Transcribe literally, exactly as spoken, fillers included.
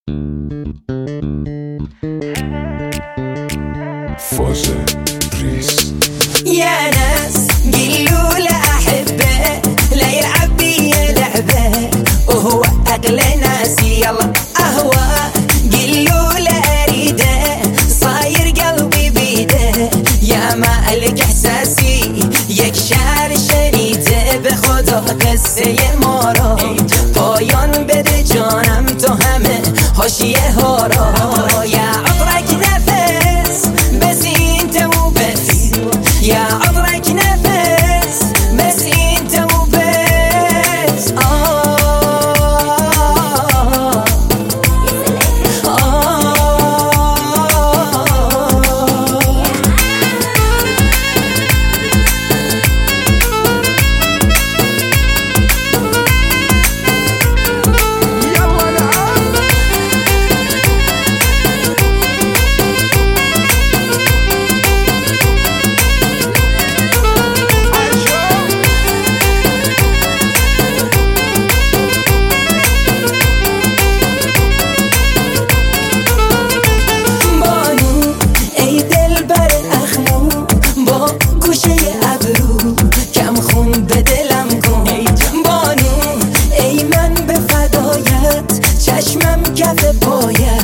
فاز ريس يا ناس قلوا لأحبه لا يلعب بي لعبه وهو أغلى ناسي يلا أهوى قلوا له أريده صاير قلبي بيده يا مالك إحساسي يكشار شريته بخدا قصه مارا پایان بده جانم تو همه حاشیه ها را یا عطرک نفس بس انت وبس يا عطرك نفس بس انت وبس آه آه چشمم کف پایت